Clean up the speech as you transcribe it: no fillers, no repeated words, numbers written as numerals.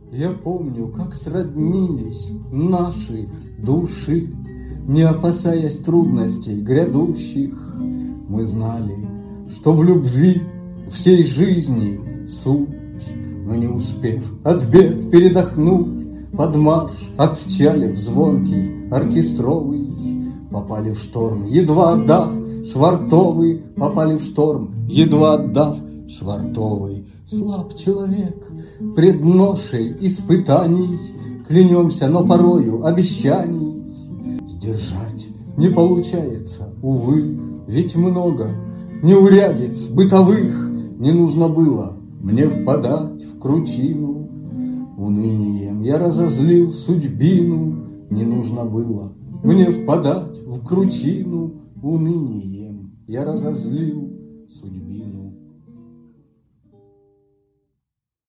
Я помню, как сроднились наши души, не опасаясь трудностей грядущих. Мы знали, что в любви всей жизни суть, но не успев от бед передохнуть, под марш отчалив звонкий оркестровый, попали в шторм, едва отдав швартовый, попали в шторм, едва отдав швартовый. Слаб человек пред ношей испытаний, клянемся, но порою обещаний сдержать не получается, увы, ведь много неурядиц бытовых. Не нужно было мне впадать в кручину, унынием я разозлил судьбину. Не нужно было мне впадать в кручину, унынием я разозлил судьбину.